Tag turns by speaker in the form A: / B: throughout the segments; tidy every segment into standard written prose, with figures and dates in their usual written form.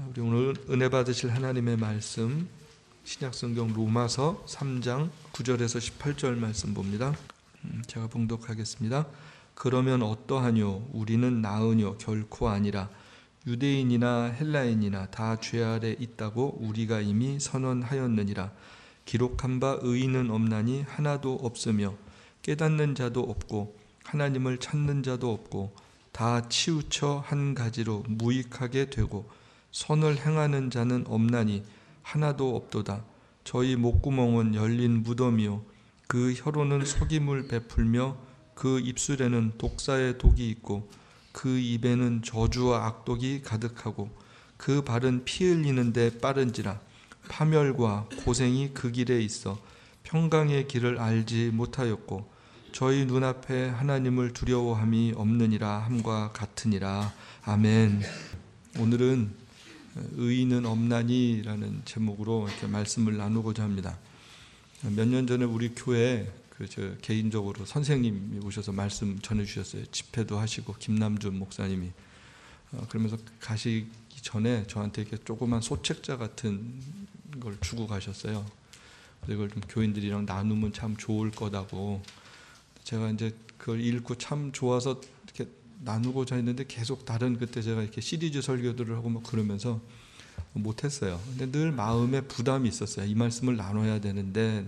A: 우리 오늘 은혜 받으실 하나님의 말씀 신약성경 로마서 3장 9절에서 18절 말씀 봅니다. 제가 봉독하겠습니다. 그러면 어떠하뇨? 우리는 나으뇨? 결코 아니라. 유대인이나 헬라인이나 다 죄 아래 있다고 우리가 이미 선언하였느니라. 기록한 바 의인은 없나니 하나도 없으며 깨닫는 자도 없고 하나님을 찾는 자도 없고 다 치우쳐 한 가지로 무익하게 되고 선을 행하는 자는 없나니 하나도 없도다. 저희 목구멍은 열린 무덤이요 그 혀로는 속임을 베풀며 그 입술에는 독사의 독이 있고 그 입에는 저주와 악독이 가득하고 그 발은 피 흘리는데 빠른지라. 파멸과 고생이 그 길에 있어 평강의 길을 알지 못하였고 저희 눈앞에 하나님을 두려워함이 없느니라 함과 같으니라. 아멘. 오늘은 의인은 없나니라는 제목으로 이렇게 말씀을 나누고자 합니다. 몇 년 전에 우리 교회에 개인적으로 선생님이 오셔서 말씀 전해주셨어요. 집회도 하시고 김남준 목사님이 그러면서 가시기 전에 저한테 이렇게 조그만 소책자 같은 걸 주고 가셨어요. 이걸 좀 교인들이랑 나누면 참 좋을 거다고. 제가 이제 그걸 읽고 참 좋아서 이렇게 나누고자 했는데 계속 다른 그때 제가 이렇게 시리즈 설교들을 하고 막 그러면서 못했어요. 근데 늘 마음에 부담이 있었어요. 이 말씀을 나눠야 되는데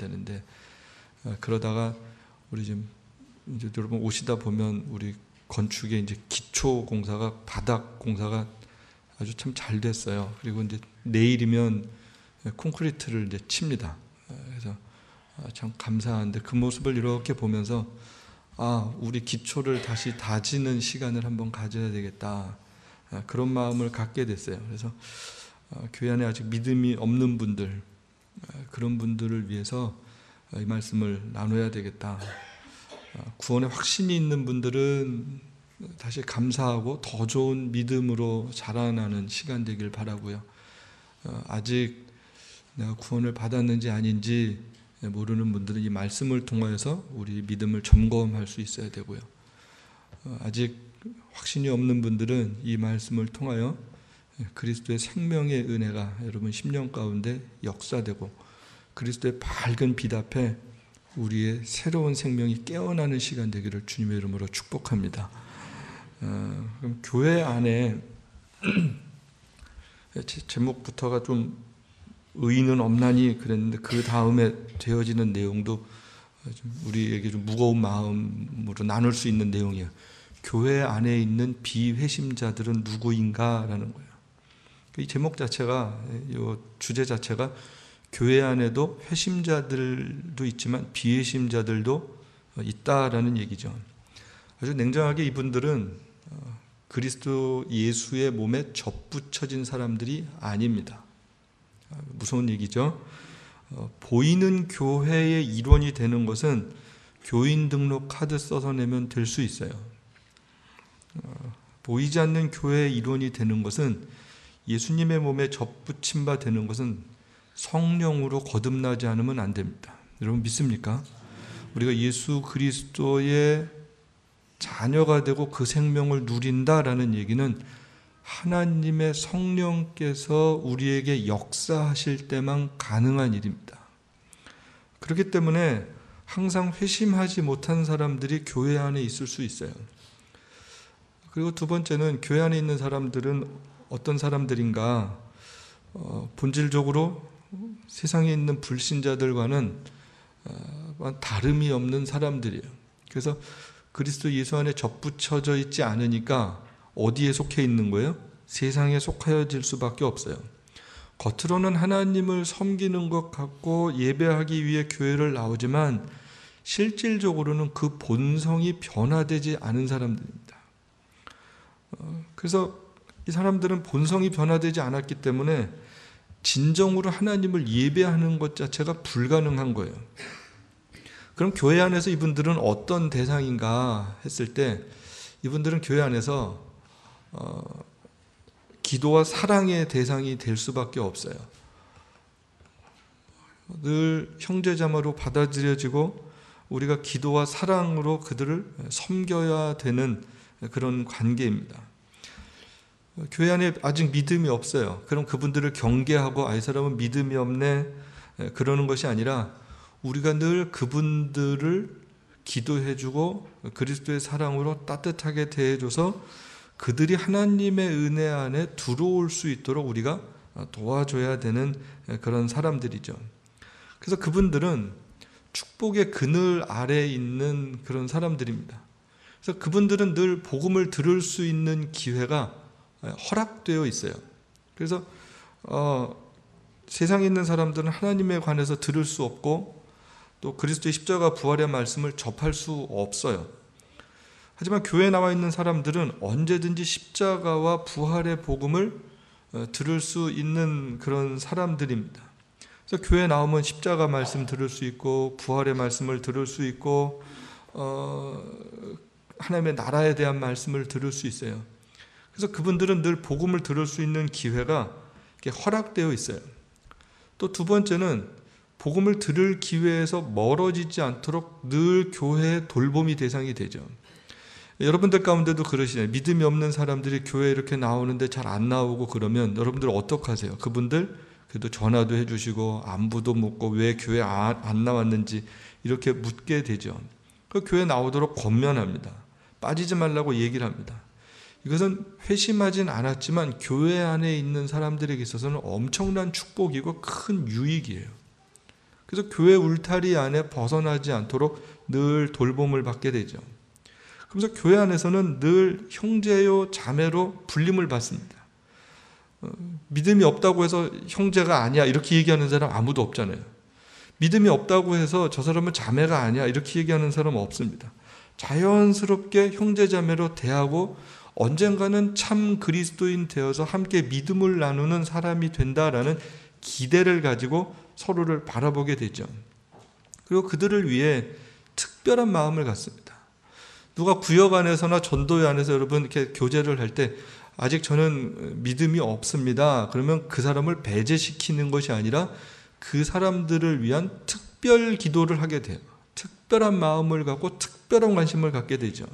A: 그러다가 우리 지금 이제 여러분 오시다 보면 우리 건축의 이제 기초 공사가 바닥 공사가 아주 참 잘 됐어요. 그리고 이제 내일이면 콘크리트를 이제 칩니다. 그래서 참 감사한데 그 모습을 이렇게 보면서 우리 기초를 다시 다지는 시간을 한번 가져야 되겠다. 그런 마음을 갖게 됐어요. 그래서 교회 안에 아직 믿음이 없는 분들, 그런 분들을 위해서 이 말씀을 나눠야 되겠다. 구원에 확신이 있는 분들은 다시 감사하고 더 좋은 믿음으로 자라나는 시간 되길 바라고요. 아직 내가 구원을 받았는지 아닌지 모르는 분들은 이 말씀을 통하여서 우리 믿음을 점검할 수 있어야 되고요. 아직 확신이 없는 분들은 이 말씀을 통하여 그리스도의 생명의 은혜가 여러분 심령 가운데 역사되고 그리스도의 밝은 빛 앞에 우리의 새로운 생명이 깨어나는 시간 되기를 주님의 이름으로 축복합니다. 그럼 교회 안에 제목부터가 좀 의인은 없나니 그랬는데 그 다음에 되어지는 내용도 우리에게 좀 무거운 마음으로 나눌 수 있는 내용이에요. 교회 안에 있는 비회심자들은 누구인가라는 거예요. 이 제목 자체가, 이 주제 자체가 교회 안에도 회심자들도 있지만 비회심자들도 있다라는 얘기죠. 아주 냉정하게 이분들은 그리스도 예수의 몸에 접붙여진 사람들이 아닙니다. 무서운 얘기죠. 보이는 교회의 일원이 되는 것은 교인 등록 카드 써서 내면 될 수 있어요. 보이지 않는 교회의 일원이 되는 것은 예수님의 몸에 접붙임 바 되는 것은 성령으로 거듭나지 않으면 안 됩니다. 여러분 믿습니까? 우리가 예수 그리스도의 자녀가 되고 그 생명을 누린다라는 얘기는 하나님의 성령께서 우리에게 역사하실 때만 가능한 일입니다. 그렇기 때문에 항상 회심하지 못한 사람들이 교회 안에 있을 수 있어요. 그리고 두 번째는 교회 안에 있는 사람들은 어떤 사람들인가? 본질적으로 세상에 있는 불신자들과는 다름이 없는 사람들이에요. 그래서 그리스도 예수 안에 접붙여져 있지 않으니까 어디에 속해 있는 거예요? 세상에 속하여질 수밖에 없어요. 겉으로는 하나님을 섬기는 것 같고 예배하기 위해 교회를 나오지만 실질적으로는 그 본성이 변화되지 않은 사람들입니다. 그래서 이 사람들은 본성이 변화되지 않았기 때문에 진정으로 하나님을 예배하는 것 자체가 불가능한 거예요. 그럼 교회 안에서 이분들은 어떤 대상인가 했을 때 이분들은 교회 안에서 기도와 사랑의 대상이 될 수밖에 없어요. 늘 형제자매로 받아들여지고 우리가 기도와 사랑으로 그들을 섬겨야 되는 그런 관계입니다. 교회 안에 아직 믿음이 없어요. 그럼 그분들을 경계하고 이 사람은 믿음이 없네 그러는 것이 아니라 우리가 늘 그분들을 기도해주고 그리스도의 사랑으로 따뜻하게 대해줘서 그들이 하나님의 은혜 안에 들어올 수 있도록 우리가 도와줘야 되는 그런 사람들이죠. 그래서 그분들은 축복의 그늘 아래에 있는 그런 사람들입니다. 그래서 그분들은 늘 복음을 들을 수 있는 기회가 허락되어 있어요. 그래서 세상에 있는 사람들은 하나님에 관해서 들을 수 없고 또 그리스도의 십자가 부활의 말씀을 접할 수 없어요. 하지만 교회에 나와 있는 사람들은 언제든지 십자가와 부활의 복음을 들을 수 있는 그런 사람들입니다. 그래서 교회에 나오면 십자가 말씀 들을 수 있고 부활의 말씀을 들을 수 있고 하나님의 나라에 대한 말씀을 들을 수 있어요. 그래서 그분들은 늘 복음을 들을 수 있는 기회가 허락되어 있어요. 또 두 번째는 복음을 들을 기회에서 멀어지지 않도록 늘 교회의 돌봄이 대상이 되죠. 여러분들 가운데도 그러시잖아요. 믿음이 없는 사람들이 교회에 이렇게 나오는데 잘 안 나오고 그러면 여러분들 어떡하세요? 그분들 그래도 전화도 해주시고 안부도 묻고 왜 교회 안 나왔는지 이렇게 묻게 되죠. 그 교회 나오도록 권면합니다. 빠지지 말라고 얘기를 합니다. 이것은 회심하진 않았지만 교회 안에 있는 사람들에게 있어서는 엄청난 축복이고 큰 유익이에요. 그래서 교회 울타리 안에 벗어나지 않도록 늘 돌봄을 받게 되죠. 그래서 교회 안에서는 늘 형제요 자매로 불림을 받습니다. 믿음이 없다고 해서 형제가 아니야 이렇게 얘기하는 사람 아무도 없잖아요. 믿음이 없다고 해서 저 사람은 자매가 아니야 이렇게 얘기하는 사람은 없습니다. 자연스럽게 형제 자매로 대하고 언젠가는 참 그리스도인 되어서 함께 믿음을 나누는 사람이 된다라는 기대를 가지고 서로를 바라보게 되죠. 그리고 그들을 위해 특별한 마음을 갖습니다. 누가 구역 안에서나 전도회 안에서 여러분 이렇게 교제를 할 때 아직 저는 믿음이 없습니다. 그러면 그 사람을 배제시키는 것이 아니라 그 사람들을 위한 특별 기도를 하게 돼요. 특별한 마음을 갖고 특별한 관심을 갖게 되죠.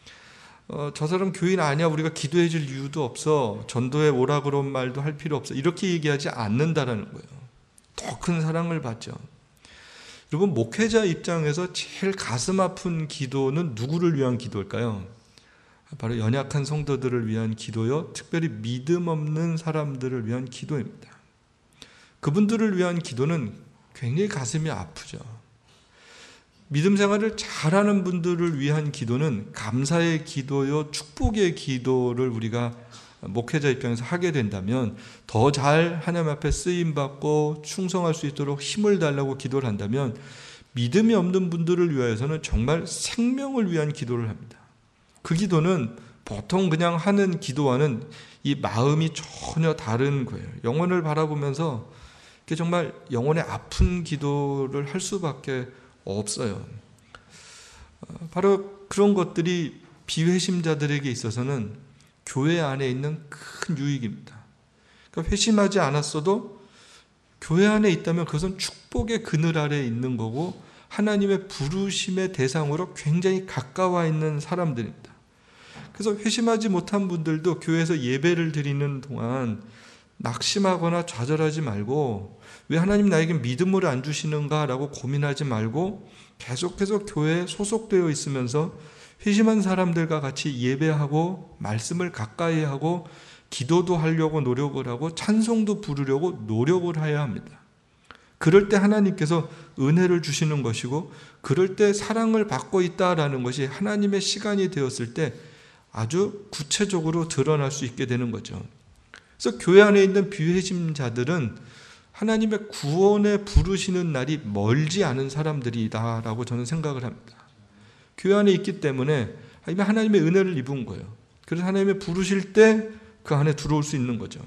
A: 저 사람 교인 아니야 우리가 기도해 줄 이유도 없어 전도에 오라 그런 말도 할 필요 없어 이렇게 얘기하지 않는다라는 거예요. 더 큰 사랑을 받죠. 여러분 목회자 입장에서 제일 가슴 아픈 기도는 누구를 위한 기도일까요? 바로 연약한 성도들을 위한 기도요 특별히 믿음 없는 사람들을 위한 기도입니다. 그분들을 위한 기도는 굉장히 가슴이 아프죠. 믿음 생활을 잘하는 분들을 위한 기도는 감사의 기도요 축복의 기도를 우리가 목회자 입장에서 하게 된다면 더 잘 하나님 앞에 쓰임받고 충성할 수 있도록 힘을 달라고 기도를 한다면 믿음이 없는 분들을 위하여서는 정말 생명을 위한 기도를 합니다. 그 기도는 보통 그냥 하는 기도와는 이 마음이 전혀 다른 거예요. 영혼을 바라보면서 정말 영혼의 아픈 기도를 할 수밖에 없어요. 바로 그런 것들이 비회심자들에게 있어서는 교회 안에 있는 큰 유익입니다. 그러니까 회심하지 않았어도 교회 안에 있다면 그것은 축복의 그늘 아래에 있는 거고 하나님의 부르심의 대상으로 굉장히 가까워 있는 사람들입니다. 그래서 회심하지 못한 분들도 교회에서 예배를 드리는 동안 낙심하거나 좌절하지 말고 왜 하나님 나에게 믿음을 안 주시는가 라고 고민하지 말고 계속해서 교회에 소속되어 있으면서 회심한 사람들과 같이 예배하고 말씀을 가까이 하고 기도도 하려고 노력을 하고 찬송도 부르려고 노력을 해야 합니다. 그럴 때 하나님께서 은혜를 주시는 것이고 그럴 때 사랑을 받고 있다라는 것이 하나님의 시간이 되었을 때 아주 구체적으로 드러날 수 있게 되는 거죠. 그래서 교회 안에 있는 비회심자들은 하나님의 구원에 부르시는 날이 멀지 않은 사람들이다라고 저는 생각을 합니다. 교회 안에 있기 때문에 하나님의 은혜를 입은 거예요. 그래서 하나님의 부르실 때 그 안에 들어올 수 있는 거죠.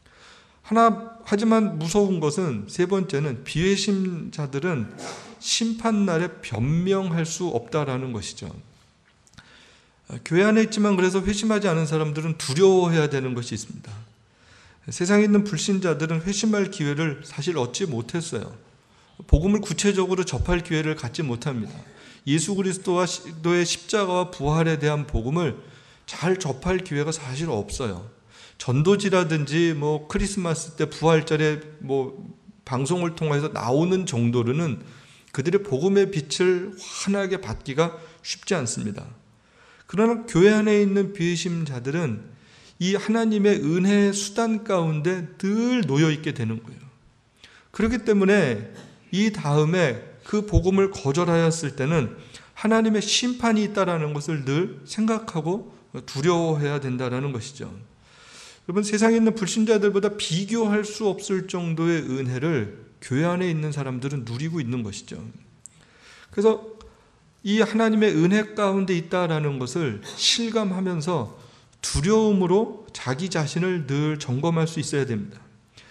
A: 하지만 무서운 것은 세 번째는 비회심자들은 심판날에 변명할 수 없다라는 것이죠. 교회 안에 있지만 그래서 회심하지 않은 사람들은 두려워해야 되는 것이 있습니다. 세상에 있는 불신자들은 회심할 기회를 사실 얻지 못했어요. 복음을 구체적으로 접할 기회를 갖지 못합니다. 예수 그리스도의 십자가와 부활에 대한 복음을 잘 접할 기회가 사실 없어요. 전도지라든지 뭐 크리스마스 때 부활절에 뭐 방송을 통해서 나오는 정도로는 그들의 복음의 빛을 환하게 받기가 쉽지 않습니다. 그러나 교회 안에 있는 비의심자들은 이 하나님의 은혜의 수단 가운데 늘 놓여 있게 되는 거예요. 그렇기 때문에 이 다음에 그 복음을 거절하였을 때는 하나님의 심판이 있다라는 것을 늘 생각하고 두려워해야 된다라는 것이죠. 여러분, 세상에 있는 불신자들보다 비교할 수 없을 정도의 은혜를 교회 안에 있는 사람들은 누리고 있는 것이죠. 그래서 이 하나님의 은혜 가운데 있다라는 것을 실감하면서 두려움으로 자기 자신을 늘 점검할 수 있어야 됩니다.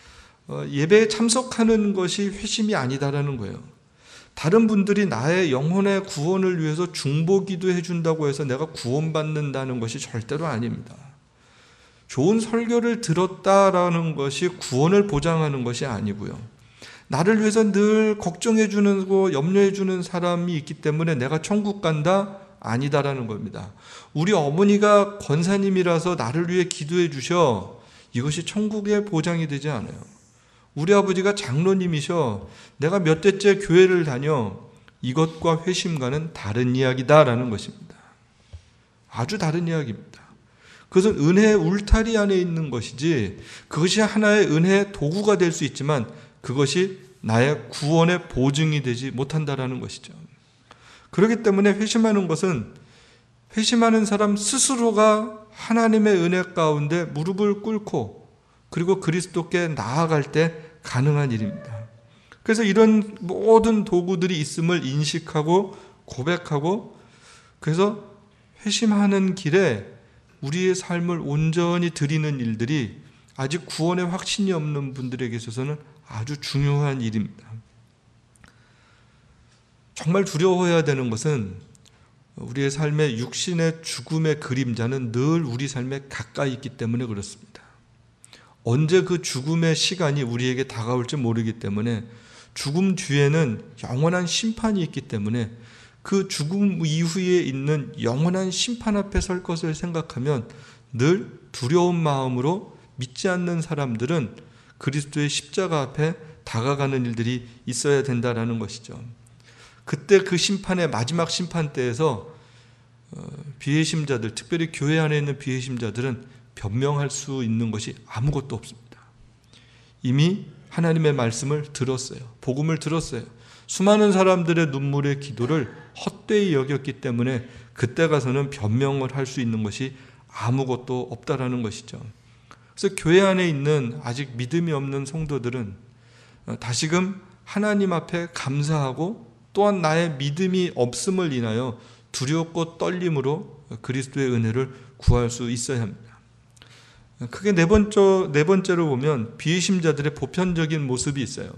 A: 예배에 참석하는 것이 회심이 아니다라는 거예요. 다른 분들이 나의 영혼의 구원을 위해서 중보기도 해준다고 해서 내가 구원받는다는 것이 절대로 아닙니다. 좋은 설교를 들었다라는 것이 구원을 보장하는 것이 아니고요. 나를 위해서 늘 걱정해주는 거, 염려해주는 사람이 있기 때문에 내가 천국 간다? 아니다라는 겁니다. 우리 어머니가 권사님이라서 나를 위해 기도해 주셔. 이것이 천국의 보장이 되지 않아요. 우리 아버지가 장로님이셔. 내가 몇 대째 교회를 다녀. 이것과 회심과는 다른 이야기다라는 것입니다. 아주 다른 이야기입니다. 그것은 은혜의 울타리 안에 있는 것이지, 그것이 하나의 은혜의 도구가 될 수 있지만 그것이 나의 구원의 보증이 되지 못한다라는 것이죠. 그렇기 때문에 회심하는 것은 회심하는 사람 스스로가 하나님의 은혜 가운데 무릎을 꿇고 그리고 그리스도께 나아갈 때 가능한 일입니다. 그래서 이런 모든 도구들이 있음을 인식하고 고백하고, 그래서 회심하는 길에 우리의 삶을 온전히 드리는 일들이 아직 구원의 확신이 없는 분들에게 있어서는 아주 중요한 일입니다. 정말 두려워해야 되는 것은 우리의 삶의 육신의 죽음의 그림자는 늘 우리 삶에 가까이 있기 때문에 그렇습니다. 언제 그 죽음의 시간이 우리에게 다가올지 모르기 때문에, 죽음 뒤에는 영원한 심판이 있기 때문에 그 죽음 이후에 있는 영원한 심판 앞에 설 것을 생각하면 늘 두려운 마음으로 믿지 않는 사람들은 그리스도의 십자가 앞에 다가가는 일들이 있어야 된다라는 것이죠. 그때 그 심판의 마지막 심판 때에서 비회심자들, 특별히 교회 안에 있는 비회심자들은 변명할 수 있는 것이 아무것도 없습니다. 이미 하나님의 말씀을 들었어요. 복음을 들었어요. 수많은 사람들의 눈물의 기도를 헛되이 여겼기 때문에 그때 가서는 변명을 할 수 있는 것이 아무것도 없다라는 것이죠. 그래서 교회 안에 있는 아직 믿음이 없는 성도들은 다시금 하나님 앞에 감사하고, 또한 나의 믿음이 없음을 인하여 두렵고 떨림으로 그리스도의 은혜를 구할 수 있어야 합니다. 크게 네 번째로 보면 비의심자들의 보편적인 모습이 있어요.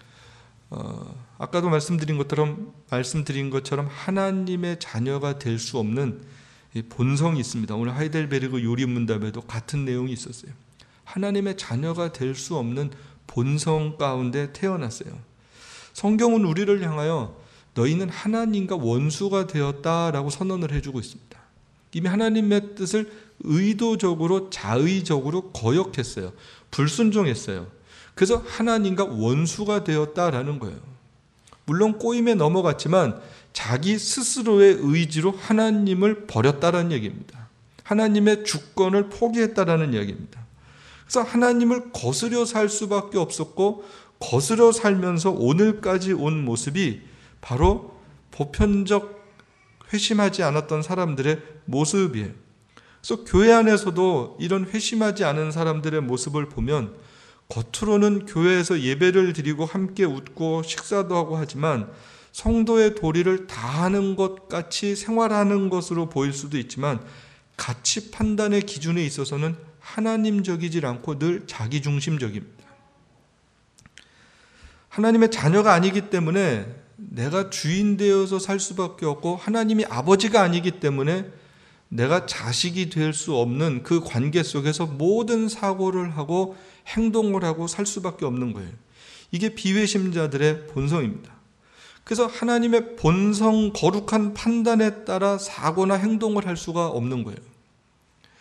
A: 아까도 말씀드린 것처럼 하나님의 자녀가 될 수 없는 본성이 있습니다. 오늘 하이델베르그 요리문답에도 같은 내용이 있었어요. 하나님의 자녀가 될 수 없는 본성 가운데 태어났어요. 성경은 우리를 향하여 너희는 하나님과 원수가 되었다라고 선언을 해주고 있습니다. 이미 하나님의 뜻을 의도적으로 자의적으로 거역했어요. 불순종했어요. 그래서 하나님과 원수가 되었다라는 거예요. 물론 꼬임에 넘어갔지만 자기 스스로의 의지로 하나님을 버렸다라는 얘기입니다. 하나님의 주권을 포기했다라는 이야기입니다. 그래서 하나님을 거스려 살 수밖에 없었고, 거스려 살면서 오늘까지 온 모습이 바로 보편적 회심하지 않았던 사람들의 모습이에요. 그래서 교회 안에서도 이런 회심하지 않은 사람들의 모습을 보면 겉으로는 교회에서 예배를 드리고 함께 웃고 식사도 하고 하지만 성도의 도리를 다하는 것 같이 생활하는 것으로 보일 수도 있지만, 가치 판단의 기준에 있어서는 하나님적이질 않고 늘 자기중심적입니다. 하나님의 자녀가 아니기 때문에 내가 주인 되어서 살 수밖에 없고, 하나님이 아버지가 아니기 때문에 내가 자식이 될 수 없는 그 관계 속에서 모든 사고를 하고 행동을 하고 살 수밖에 없는 거예요. 이게 비회심자들의 본성입니다. 그래서 하나님의 본성, 거룩한 판단에 따라 사고나 행동을 할 수가 없는 거예요.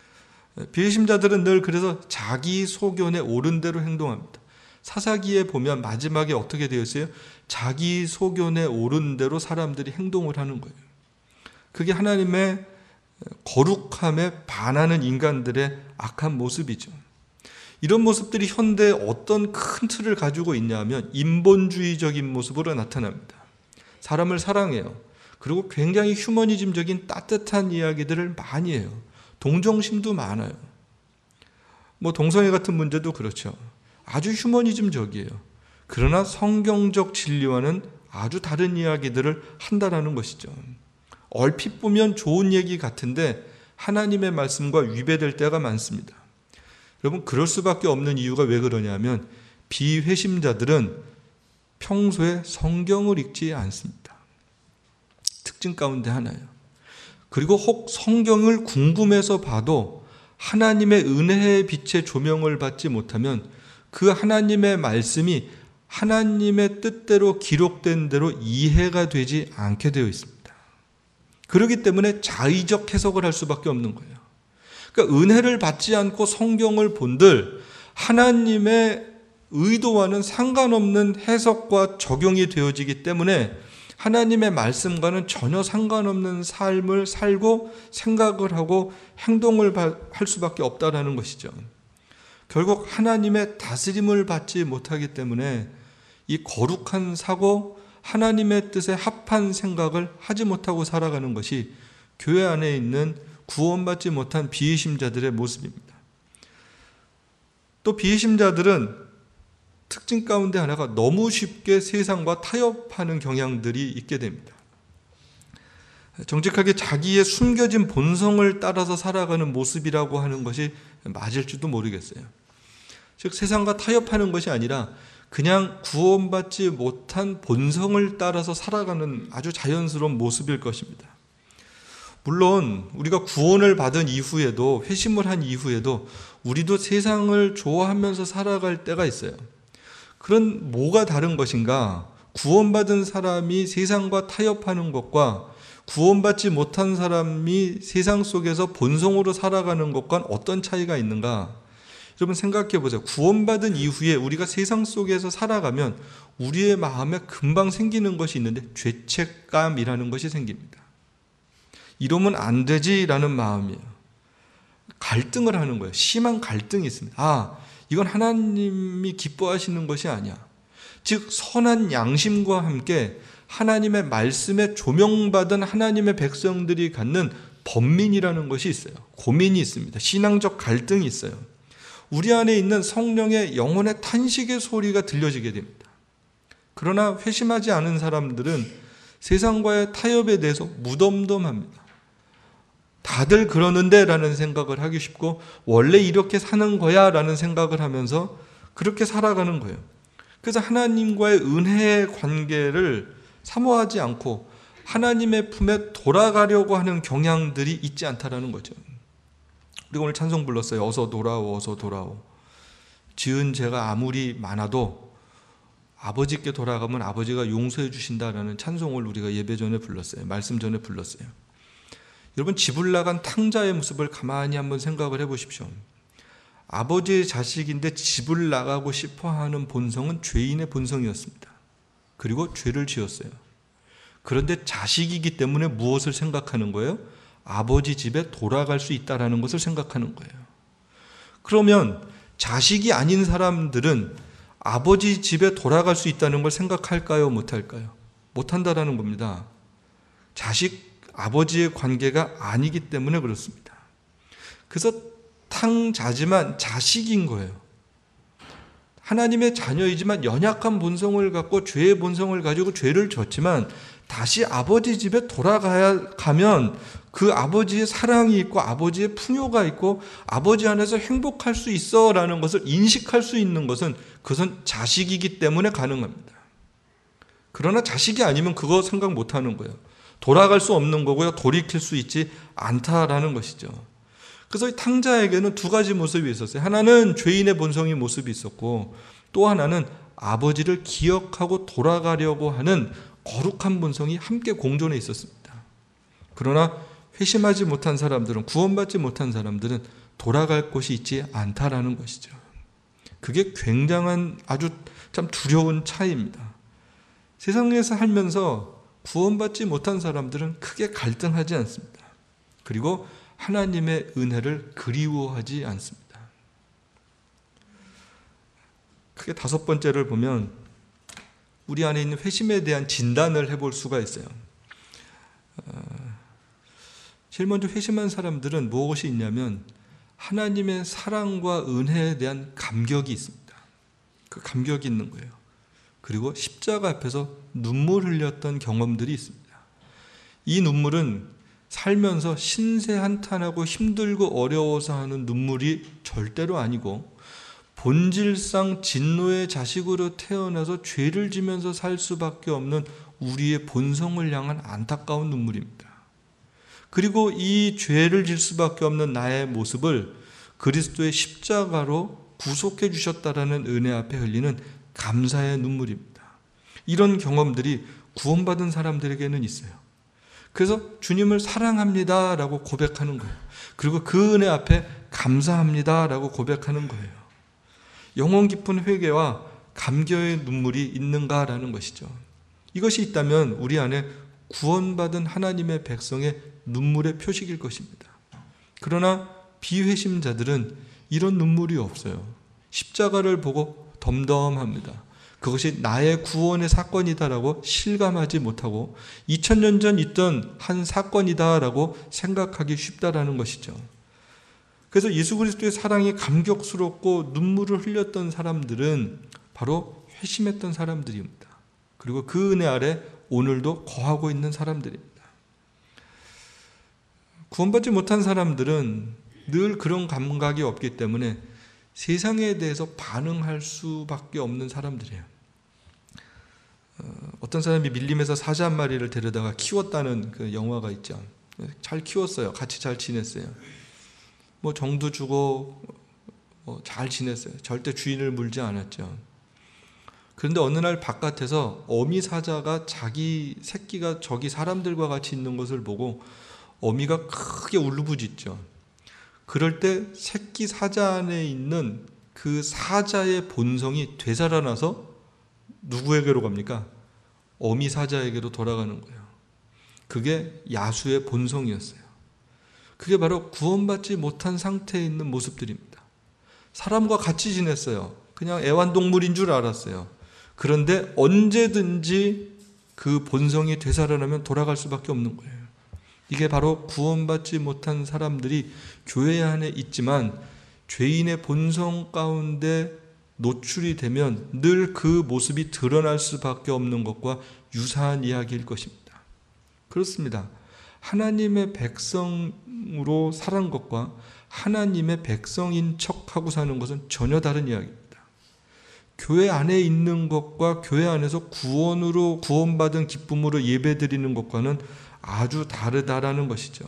A: 비의심자들은 늘 그래서 자기 소견에 옳은 대로 행동합니다. 사사기에 보면 마지막에 어떻게 되어 있어요? 자기 소견에 옳은 대로 사람들이 행동을 하는 거예요. 그게 하나님의 거룩함에 반하는 인간들의 악한 모습이죠. 이런 모습들이 현대에 어떤 큰 틀을 가지고 있냐면 인본주의적인 모습으로 나타납니다. 사람을 사랑해요. 그리고 굉장히 휴머니즘적인 따뜻한 이야기들을 많이 해요. 동정심도 많아요. 동성애 같은 문제도 그렇죠. 아주 휴머니즘적이에요. 그러나 성경적 진리와는 아주 다른 이야기들을 한다라는 것이죠. 얼핏 보면 좋은 얘기 같은데 하나님의 말씀과 위배될 때가 많습니다. 여러분, 그럴 수밖에 없는 이유가 왜 그러냐면 비회심자들은 평소에 성경을 읽지 않습니다. 특징 가운데 하나예요. 그리고 혹 성경을 궁금해서 봐도 하나님의 은혜의 빛의 조명을 받지 못하면 그 하나님의 말씀이 하나님의 뜻대로 기록된 대로 이해가 되지 않게 되어 있습니다. 그렇기 때문에 자의적 해석을 할 수밖에 없는 거예요. 그러니까 은혜를 받지 않고 성경을 본들 하나님의 의도와는 상관없는 해석과 적용이 되어지기 때문에 하나님의 말씀과는 전혀 상관없는 삶을 살고 생각을 하고 행동을 할 수밖에 없다는 것이죠. 결국 하나님의 다스림을 받지 못하기 때문에 이 거룩한 사고, 하나님의 뜻에 합한 생각을 하지 못하고 살아가는 것이 교회 안에 있는 구원받지 못한 비의심자들의 모습입니다. 또 비의심자들은 특징 가운데 하나가 너무 쉽게 세상과 타협하는 경향들이 있게 됩니다. 정직하게 자기의 숨겨진 본성을 따라서 살아가는 모습이라고 하는 것이 맞을지도 모르겠어요. 즉 세상과 타협하는 것이 아니라 그냥 구원받지 못한 본성을 따라서 살아가는 아주 자연스러운 모습일 것입니다. 물론 우리가 구원을 받은 이후에도, 회심을 한 이후에도 우리도 세상을 좋아하면서 살아갈 때가 있어요. 그런 뭐가 다른 것인가? 구원받은 사람이 세상과 타협하는 것과 구원받지 못한 사람이 세상 속에서 본성으로 살아가는 것과는 어떤 차이가 있는가? 여러분 생각해 보세요. 구원받은 이후에 우리가 세상 속에서 살아가면 우리의 마음에 금방 생기는 것이 있는데 죄책감이라는 것이 생깁니다. 이러면 안 되지라는 마음이에요. 갈등을 하는 거예요. 심한 갈등이 있습니다. 이건 하나님이 기뻐하시는 것이 아니야. 즉 선한 양심과 함께 하나님의 말씀에 조명받은 하나님의 백성들이 갖는 번민이라는 것이 있어요. 고민이 있습니다. 신앙적 갈등이 있어요. 우리 안에 있는 성령의 영혼의 탄식의 소리가 들려지게 됩니다. 그러나 회심하지 않은 사람들은 세상과의 타협에 대해서 무덤덤합니다. 다들 그러는데 라는 생각을 하기 쉽고 원래 이렇게 사는 거야 라는 생각을 하면서 그렇게 살아가는 거예요. 그래서 하나님과의 은혜의 관계를 사모하지 않고 하나님의 품에 돌아가려고 하는 경향들이 있지 않다라는 거죠. 우리가 오늘 찬송 불렀어요. 어서 돌아오, 어서 돌아오. 지은 죄가 아무리 많아도 아버지께 돌아가면 아버지가 용서해 주신다라는 찬송을 우리가 예배 전에 불렀어요. 말씀 전에 불렀어요. 여러분 집을 나간 탕자의 모습을 가만히 한번 생각을 해보십시오. 아버지의 자식인데 집을 나가고 싶어하는 본성은 죄인의 본성이었습니다. 그리고 죄를 지었어요. 그런데 자식이기 때문에 무엇을 생각하는 거예요? 아버지 집에 돌아갈 수 있다는 것을 생각하는 거예요. 그러면 자식이 아닌 사람들은 아버지 집에 돌아갈 수 있다는 걸 생각할까요? 못할까요? 못한다라는 겁니다. 아버지의 관계가 아니기 때문에 그렇습니다. 그래서 탕자지만 자식인 거예요. 하나님의 자녀이지만 연약한 본성을 갖고 죄의 본성을 가지고 죄를 졌지만 다시 아버지 집에 가면 그 아버지의 사랑이 있고 아버지의 풍요가 있고 아버지 안에서 행복할 수 있어라는 것을 인식할 수 있는 것은 그것은 자식이기 때문에 가능합니다. 그러나 자식이 아니면 그거 생각 못하는 거예요. 돌아갈 수 없는 거고요. 돌이킬 수 있지 않다라는 것이죠. 그래서 이 탕자에게는 두 가지 모습이 있었어요. 하나는 죄인의 본성의 모습이 있었고 또 하나는 아버지를 기억하고 돌아가려고 하는 거룩한 본성이 함께 공존해 있었습니다. 그러나 회심하지 못한 사람들은, 구원받지 못한 사람들은 돌아갈 곳이 있지 않다라는 것이죠. 그게 굉장한 아주 참 두려운 차이입니다. 세상에서 살면서 구원받지 못한 사람들은 크게 갈등하지 않습니다. 그리고 하나님의 은혜를 그리워하지 않습니다. 크게 다섯 번째를 보면 우리 안에 있는 회심에 대한 진단을 해볼 수가 있어요. 제일 먼저 회심한 사람들은 무엇이 있냐면 하나님의 사랑과 은혜에 대한 감격이 있습니다. 그 감격이 있는 거예요. 그리고 십자가 앞에서 눈물 흘렸던 경험들이 있습니다. 이 눈물은 살면서 신세 한탄하고 힘들고 어려워서 하는 눈물이 절대로 아니고 본질상 진노의 자식으로 태어나서 죄를 지면서 살 수밖에 없는 우리의 본성을 향한 안타까운 눈물입니다. 그리고 이 죄를 질 수밖에 없는 나의 모습을 그리스도의 십자가로 구속해 주셨다라는 은혜 앞에 흘리는 감사의 눈물입니다. 이런 경험들이 구원받은 사람들에게는 있어요. 그래서 주님을 사랑합니다라고 고백하는 거예요. 그리고 그 은혜 앞에 감사합니다라고 고백하는 거예요. 영혼 깊은 회개와 감격의 눈물이 있는가라는 것이죠. 이것이 있다면 우리 안에 구원받은 하나님의 백성의 눈물의 표식일 것입니다. 그러나 비회심자들은 이런 눈물이 없어요. 십자가를 보고 덤덤합니다. 그것이 나의 구원의 사건이다라고 실감하지 못하고 2000년 전 있던 한 사건이다라고 생각하기 쉽다라는 것이죠. 그래서 예수 그리스도의 사랑이 감격스럽고 눈물을 흘렸던 사람들은 바로 회심했던 사람들입니다. 그리고 그 은혜 아래 오늘도 거하고 있는 사람들입니다. 구원받지 못한 사람들은 늘 그런 감각이 없기 때문에 세상에 대해서 반응할 수밖에 없는 사람들이에요. 어떤 사람이 밀림에서 사자 한 마리를 데려다가 키웠다는 그 영화가 있죠. 잘 키웠어요. 같이 잘 지냈어요. 뭐 정도 주고 잘 지냈어요. 절대 주인을 물지 않았죠. 그런데 어느 날 바깥에서 어미 사자가 자기 새끼가 저기 사람들과 같이 있는 것을 보고 어미가 크게 울부짖죠. 그럴 때 새끼 사자 안에 있는 그 사자의 본성이 되살아나서 누구에게로 갑니까? 어미 사자에게로 돌아가는 거예요. 그게 야수의 본성이었어요. 그게 바로 구원받지 못한 상태에 있는 모습들입니다. 사람과 같이 지냈어요. 그냥 애완동물인 줄 알았어요. 그런데 언제든지 그 본성이 되살아나면 돌아갈 수밖에 없는 거예요. 이게 바로 구원받지 못한 사람들이 교회 안에 있지만 죄인의 본성 가운데 노출이 되면 늘 그 모습이 드러날 수밖에 없는 것과 유사한 이야기일 것입니다. 그렇습니다. 하나님의 백성으로 살은 것과 하나님의 백성인 척하고 사는 것은 전혀 다른 이야기입니다. 교회 안에 있는 것과 교회 안에서 구원으로 구원받은 기쁨으로 예배드리는 것과는 아주 다르다라는 것이죠.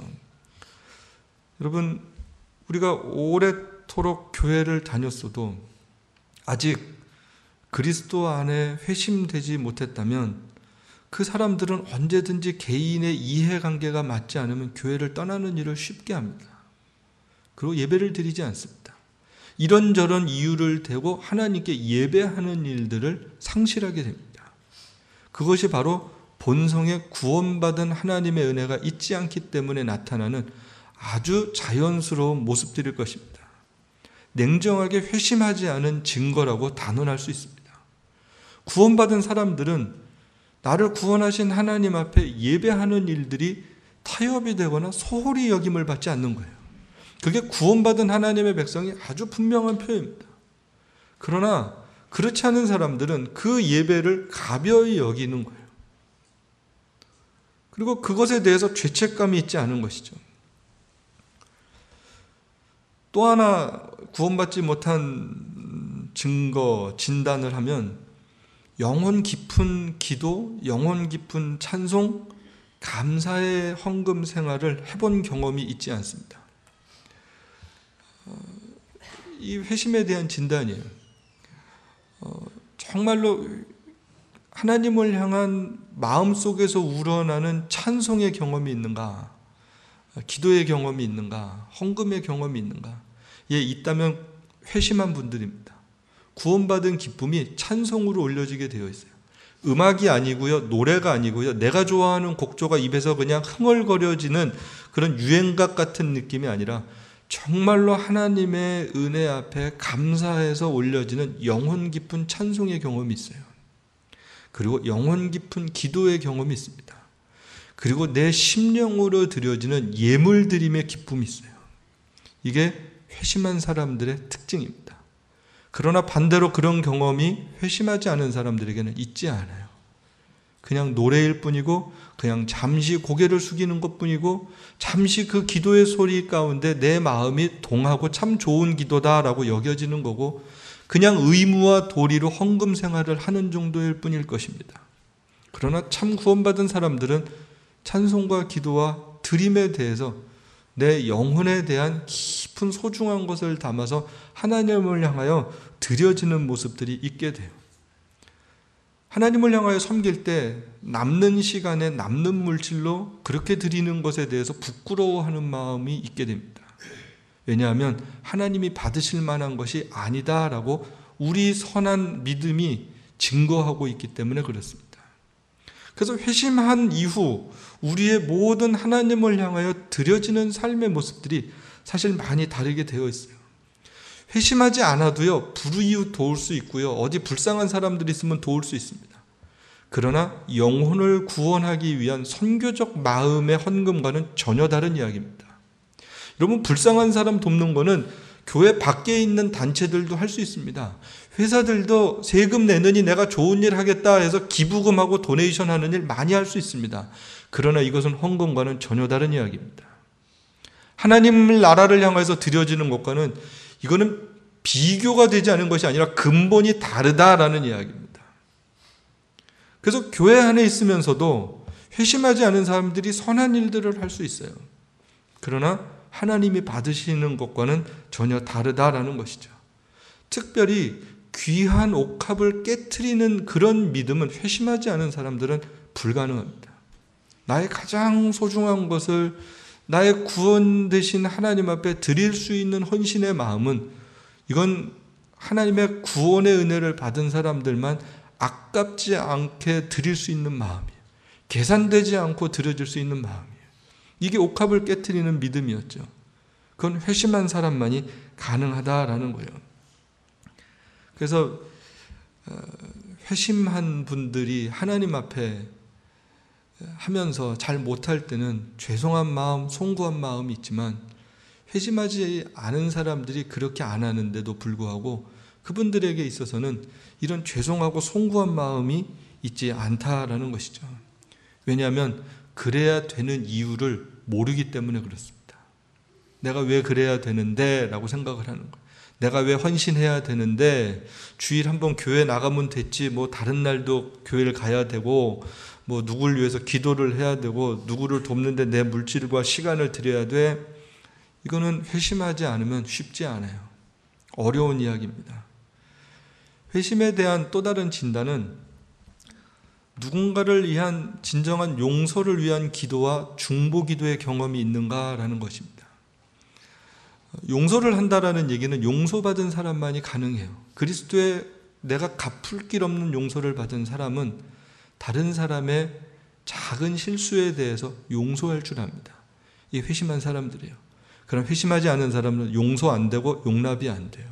A: 여러분, 우리가 오래도록 교회를 다녔어도 아직 그리스도 안에 회심되지 못했다면 그 사람들은 언제든지 개인의 이해관계가 맞지 않으면 교회를 떠나는 일을 쉽게 합니다. 그리고 예배를 드리지 않습니다. 이런저런 이유를 대고 하나님께 예배하는 일들을 상실하게 됩니다. 그것이 바로 본성에 구원받은 하나님의 은혜가 있지 않기 때문에 나타나는 아주 자연스러운 모습들일 것입니다. 냉정하게 회심하지 않은 증거라고 단언할 수 있습니다. 구원받은 사람들은 나를 구원하신 하나님 앞에 예배하는 일들이 타협이 되거나 소홀히 여김을 받지 않는 거예요. 그게 구원받은 하나님의 백성이 아주 분명한 표현입니다. 그러나 그렇지 않은 사람들은 그 예배를 가벼이 여기는 거예요. 그리고 그것에 대해서 죄책감이 있지 않은 것이죠. 또 하나 구원받지 못한 증거, 진단을 하면 영혼 깊은 기도, 영혼 깊은 찬송, 감사의 헌금 생활을 해본 경험이 있지 않습니다. 이 회심에 대한 진단이에요. 정말로 하나님을 향한 마음속에서 우러나는 찬송의 경험이 있는가? 기도의 경험이 있는가? 헌금의 경험이 있는가? 있다면 회심한 분들입니다. 구원받은 기쁨이 찬송으로 올려지게 되어 있어요. 음악이 아니고요, 노래가 아니고요, 내가 좋아하는 곡조가 입에서 그냥 흥얼거려지는 그런 유행각 같은 느낌이 아니라 정말로 하나님의 은혜 앞에 감사해서 올려지는 영혼 깊은 찬송의 경험이 있어요. 그리고 영혼 깊은 기도의 경험이 있습니다. 그리고 내 심령으로 드려지는 예물 드림의 기쁨이 있어요. 이게 회심한 사람들의 특징입니다. 그러나 반대로 그런 경험이 회심하지 않은 사람들에게는 있지 않아요. 그냥 노래일 뿐이고 그냥 잠시 고개를 숙이는 것뿐이고 잠시 그 기도의 소리 가운데 내 마음이 동하고 참 좋은 기도다라고 여겨지는 거고 그냥 의무와 도리로 헌금 생활을 하는 정도일 뿐일 것입니다. 그러나 참 구원받은 사람들은 찬송과 기도와 드림에 대해서 내 영혼에 대한 깊은 소중한 것을 담아서 하나님을 향하여 드려지는 모습들이 있게 돼요. 하나님을 향하여 섬길 때 남는 시간에 남는 물질로 그렇게 드리는 것에 대해서 부끄러워하는 마음이 있게 됩니다. 왜냐하면 하나님이 받으실 만한 것이 아니다라고 우리 선한 믿음이 증거하고 있기 때문에 그렇습니다. 그래서 회심한 이후 우리의 모든 하나님을 향하여 드려지는 삶의 모습들이 사실 많이 다르게 되어 있어요. 회심하지 않아도요, 불이웃 도울 수 있고요, 어디 불쌍한 사람들이 있으면 도울 수 있습니다. 그러나 영혼을 구원하기 위한 선교적 마음의 헌금과는 전혀 다른 이야기입니다. 여러분, 불쌍한 사람 돕는 거는 교회 밖에 있는 단체들도 할 수 있습니다. 회사들도 세금 내느니 내가 좋은 일 하겠다 해서 기부금하고 도네이션 하는 일 많이 할 수 있습니다. 그러나 이것은 헌금과는 전혀 다른 이야기입니다. 하나님 나라를 향해서 드려지는 것과는 이거는 비교가 되지 않은 것이 아니라 근본이 다르다라는 이야기입니다. 그래서 교회 안에 있으면서도 회심하지 않은 사람들이 선한 일들을 할 수 있어요. 그러나 하나님이 받으시는 것과는 전혀 다르다라는 것이죠. 특별히 귀한 옥합을 깨트리는 그런 믿음은 회심하지 않은 사람들은 불가능합니다. 나의 가장 소중한 것을 나의 구원 되신 하나님 앞에 드릴 수 있는 헌신의 마음은 이건 하나님의 구원의 은혜를 받은 사람들만 아깝지 않게 드릴 수 있는 마음이에요. 계산되지 않고 드려질 수 있는 마음이에요. 이게 옥합을 깨트리는 믿음이었죠. 그건 회심한 사람만이 가능하다라는 거예요. 그래서 회심한 분들이 하나님 앞에 하면서 잘 못할 때는 죄송한 마음, 송구한 마음이 있지만 회심하지 않은 사람들이 그렇게 안 하는데도 불구하고 그분들에게 있어서는 이런 죄송하고 송구한 마음이 있지 않다라는 것이죠. 왜냐하면 그래야 되는 이유를 모르기 때문에 그렇습니다. 내가 왜 그래야 되는데 라고 생각을 하는 거예요. 내가 왜 헌신해야 되는데 주일 한번 교회 나가면 됐지 뭐 다른 날도 교회를 가야 되고 뭐 누구를 위해서 기도를 해야 되고 누구를 돕는데 내 물질과 시간을 들여야 돼. 이거는 회심하지 않으면 쉽지 않아요. 어려운 이야기입니다. 회심에 대한 또 다른 진단은 누군가를 위한 진정한 용서를 위한 기도와 중보 기도의 경험이 있는가라는 것입니다. 용서를 한다라는 얘기는 용서받은 사람만이 가능해요. 그리스도의 내가 갚을 길 없는 용서를 받은 사람은 다른 사람의 작은 실수에 대해서 용서할 줄 압니다. 이게 회심한 사람들이에요. 그럼 회심하지 않은 사람은 용서 안 되고 용납이 안 돼요.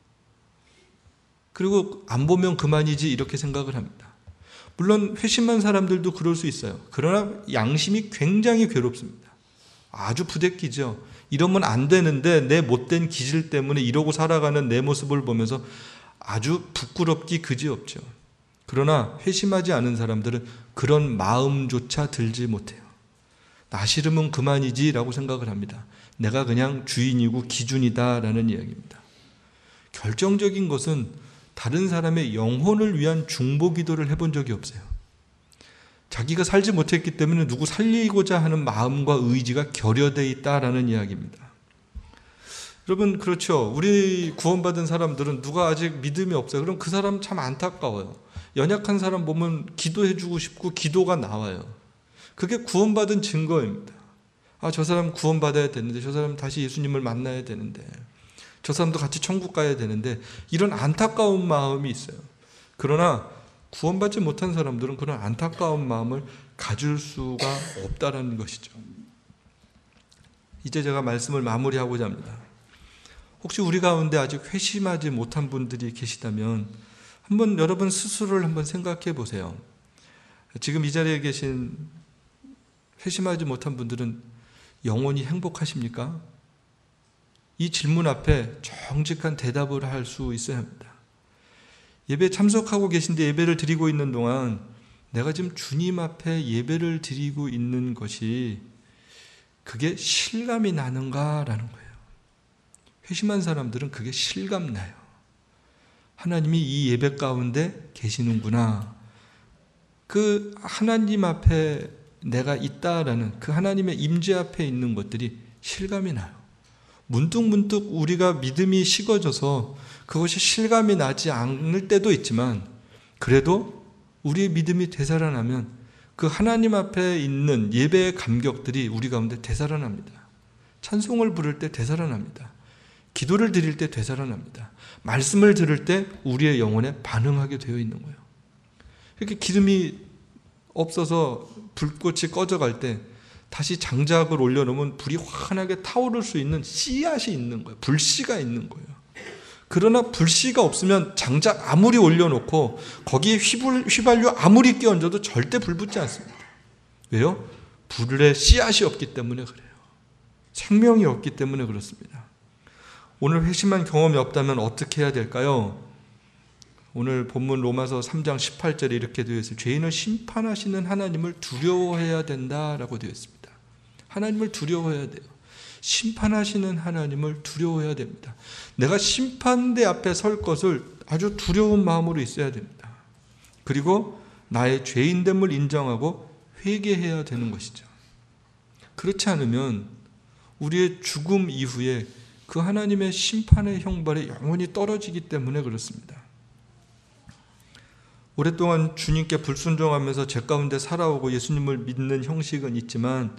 A: 그리고 안 보면 그만이지 이렇게 생각을 합니다. 물론 회심한 사람들도 그럴 수 있어요. 그러나 양심이 굉장히 괴롭습니다. 아주 부대끼죠. 이러면 안 되는데 내 못된 기질 때문에 이러고 살아가는 내 모습을 보면서 아주 부끄럽기 그지없죠. 그러나 회심하지 않은 사람들은 그런 마음조차 들지 못해요. 나 싫으면 그만이지 라고 생각을 합니다. 내가 그냥 주인이고 기준이다 라는 이야기입니다. 결정적인 것은 다른 사람의 영혼을 위한 중보 기도를 해본 적이 없어요. 자기가 살지 못했기 때문에 누구 살리고자 하는 마음과 의지가 결여되어 있다라는 이야기입니다. 여러분, 그렇죠. 우리 구원받은 사람들은 누가 아직 믿음이 없어요. 그럼 그 사람 참 안타까워요. 연약한 사람 보면 기도해주고 싶고 기도가 나와요. 그게 구원받은 증거입니다. 아, 저 사람 구원받아야 되는데, 저 사람 다시 예수님을 만나야 되는데, 저 사람도 같이 천국 가야 되는데 이런 안타까운 마음이 있어요. 그러나 구원받지 못한 사람들은 그런 안타까운 마음을 가질 수가 없다는 것이죠. 이제 제가 말씀을 마무리하고자 합니다. 혹시 우리 가운데 아직 회심하지 못한 분들이 계시다면 한번 여러분 스스로를 한번 생각해 보세요. 지금 이 자리에 계신 회심하지 못한 분들은 영원히 행복하십니까? 이 질문 앞에 정직한 대답을 할 수 있어야 합니다. 예배에 참석하고 계신데 예배를 드리고 있는 동안 내가 지금 주님 앞에 예배를 드리고 있는 것이 그게 실감이 나는가라는 거예요. 회심한 사람들은 그게 실감나요. 하나님이 이 예배 가운데 계시는구나. 그 하나님 앞에 내가 있다라는 그 하나님의 임재 앞에 있는 것들이 실감이 나요. 문득문득 우리가 믿음이 식어져서 그것이 실감이 나지 않을 때도 있지만 그래도 우리의 믿음이 되살아나면 그 하나님 앞에 있는 예배의 감격들이 우리 가운데 되살아납니다. 찬송을 부를 때 되살아납니다. 기도를 드릴 때 되살아납니다. 말씀을 들을 때 우리의 영혼에 반응하게 되어 있는 거예요. 이렇게 기름이 없어서 불꽃이 꺼져갈 때 다시 장작을 올려놓으면 불이 환하게 타오를 수 있는 씨앗이 있는 거예요. 불씨가 있는 거예요. 그러나 불씨가 없으면 장작 아무리 올려놓고 거기에 휘발유 아무리 끼얹어도 절대 불 붙지 않습니다. 왜요? 불에 씨앗이 없기 때문에 그래요. 생명이 없기 때문에 그렇습니다. 오늘 회심한 경험이 없다면 어떻게 해야 될까요? 오늘 본문 로마서 3장 18절에 이렇게 되어 있어요. 죄인을 심판하시는 하나님을 두려워해야 된다라고 되어 있습니다. 하나님을 두려워해야 돼요. 심판하시는 하나님을 두려워해야 됩니다. 내가 심판대 앞에 설 것을 아주 두려운 마음으로 있어야 됩니다. 그리고 나의 죄인됨을 인정하고 회개해야 되는 것이죠. 그렇지 않으면 우리의 죽음 이후에 그 하나님의 심판의 형벌에 영원히 떨어지기 때문에 그렇습니다. 오랫동안 주님께 불순종하면서 죄 가운데 살아오고 예수님을 믿는 형식은 있지만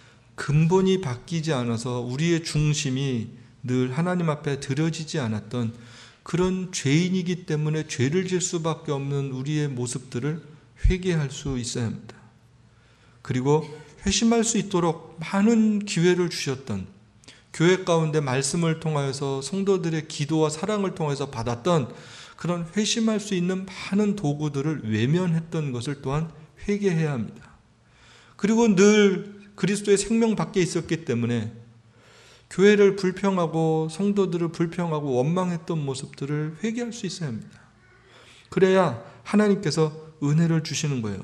A: 근본이 바뀌지 않아서 우리의 중심이 늘 하나님 앞에 드려지지 않았던 그런 죄인이기 때문에 죄를 질 수밖에 없는 우리의 모습들을 회개할 수 있어야 합니다. 그리고 회심할 수 있도록 많은 기회를 주셨던 교회 가운데 말씀을 통하여서 성도들의 기도와 사랑을 통해서 받았던 그런 회심할 수 있는 많은 도구들을 외면했던 것을 또한 회개해야 합니다. 그리고 늘 그리스도의 생명 밖에 있었기 때문에 교회를 불평하고 성도들을 불평하고 원망했던 모습들을 회개할 수 있어야 합니다. 그래야 하나님께서 은혜를 주시는 거예요.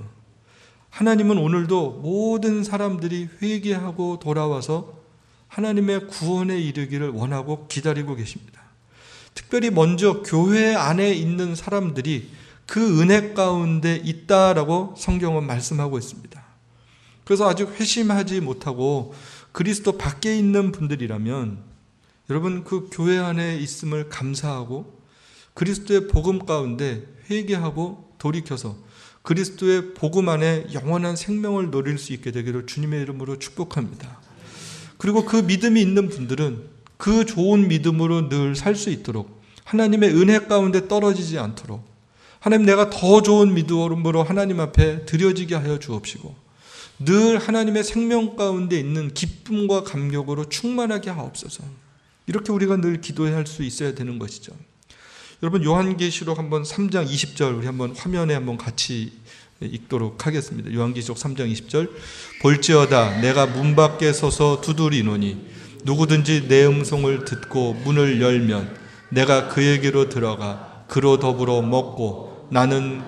A: 하나님은 오늘도 모든 사람들이 회개하고 돌아와서 하나님의 구원에 이르기를 원하고 기다리고 계십니다. 특별히 먼저 교회 안에 있는 사람들이 그 은혜 가운데 있다라고 성경은 말씀하고 있습니다. 그래서 아직 회심하지 못하고 그리스도 밖에 있는 분들이라면 여러분 그 교회 안에 있음을 감사하고 그리스도의 복음 가운데 회개하고 돌이켜서 그리스도의 복음 안에 영원한 생명을 누릴 수 있게 되기를 주님의 이름으로 축복합니다. 그리고 그 믿음이 있는 분들은 그 좋은 믿음으로 늘 살 수 있도록 하나님의 은혜 가운데 떨어지지 않도록 하나님 내가 더 좋은 믿음으로 하나님 앞에 드려지게 하여 주옵시고 늘 하나님의 생명 가운데 있는 기쁨과 감격으로 충만하게 하옵소서. 이렇게 우리가 늘 기도해야 할 수 있어야 되는 것이죠. 여러분 요한계시록 한번 3장 20절 우리 한번 화면에 한번 같이 읽도록 하겠습니다. 요한계시록 3장 20절 볼지어다 내가 문 밖에 서서 두드리노니 누구든지 내 음성을 듣고 문을 열면 내가 그에게로 들어가 그로 더불어 먹고 나는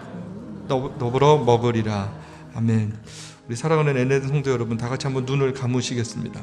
A: 더불어 먹으리라. 아멘. 우리 사랑하는 NN 성도 여러분 다 같이 한번 눈을 감으시겠습니다.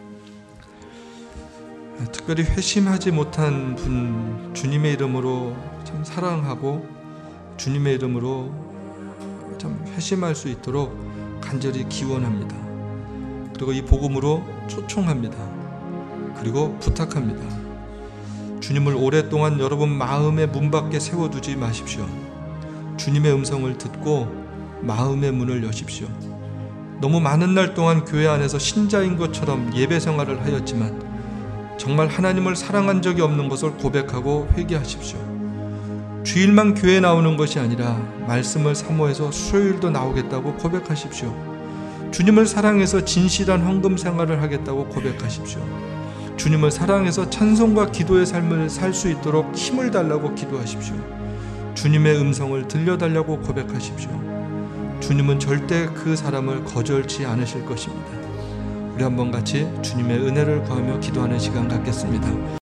A: 특별히 회심하지 못한 분 주님의 이름으로 참 사랑하고 주님의 이름으로 참 회심할 수 있도록 간절히 기원합니다. 그리고 이 복음으로 초청합니다. 그리고 부탁합니다. 주님을 오랫동안 여러분 마음의 문 밖에 세워두지 마십시오. 주님의 음성을 듣고 마음의 문을 여십시오. 너무 많은 날 동안 교회 안에서 신자인 것처럼 예배 생활을 하였지만 정말 하나님을 사랑한 적이 없는 것을 고백하고 회개하십시오. 주일만 교회에 나오는 것이 아니라 말씀을 사모해서 수요일도 나오겠다고 고백하십시오. 주님을 사랑해서 진실한 헌금 생활을 하겠다고 고백하십시오. 주님을 사랑해서 찬송과 기도의 삶을 살 수 있도록 힘을 달라고 기도하십시오. 주님의 음성을 들려달라고 고백하십시오. 주님은 절대 그 사람을 거절치 않으실 것입니다. 우리 한번 같이 주님의 은혜를 구하며 기도하는 시간 갖겠습니다.